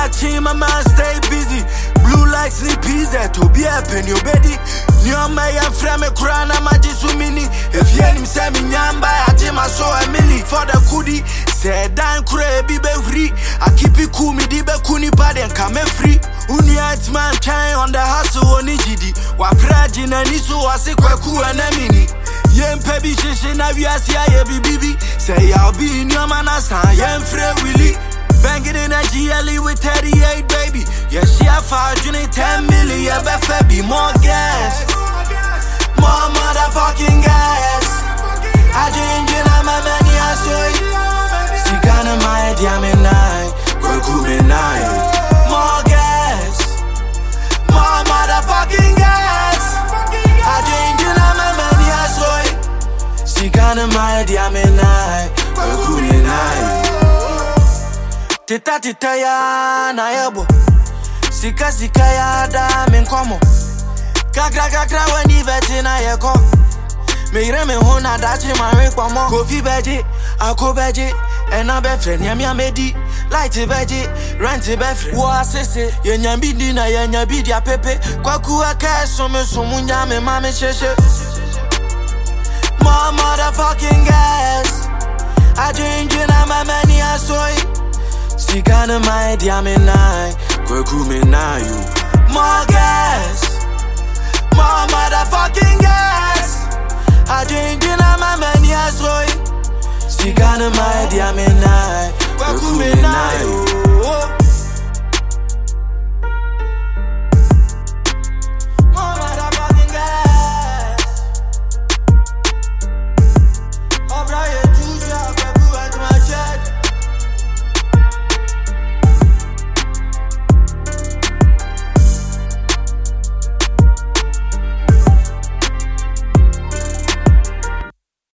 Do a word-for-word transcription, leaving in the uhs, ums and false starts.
team, my man stay busy. Blue like sleep pizza to be up in your beddy. New may and frame a crown, I'm a jisumini. If you ain't send me nyamba, I did my soul a milli for the goodie. Said Dan Cray be free. I keep it cool, me dibe kuni pad and come free. Unites man trying on the hustle on Nijidi. Waprajin and Isu was a kwaku and a mini. Yen pebi shishin aviasia ye bibi. Say I'll be in your manasa, yen free willy. Banging in a G L E with thirty-eight, baby. Yeah, she a five, you need ten million, yeah, but be more gas. More motherfucking gas. I drink in a my money, I soy. See, gonna my diamond, go cool me night. More gas. More motherfucking gas. I drink in a my money, I soy. See, gonna my diamond, go cool me night. Tita tita ya na yebo Sika sika ya da min komo Kakra kakra weni veti na yeko Meire me hona dachi mare kwamo Kofi beji, ako beji Ena befre nyami amedi Light beji, rent befre Wo asese, ye nyambidi na ye nyambidi ya pepe Kwa kuwa keso me sumu nyame mame sheshe More motherfucking gas I drink in a my money I soy See, gonna my diamond night, go cool me now you. More gas, more motherfucking gas. I drink in a my money, I soy. See, gonna my diamond night, go cool me now you.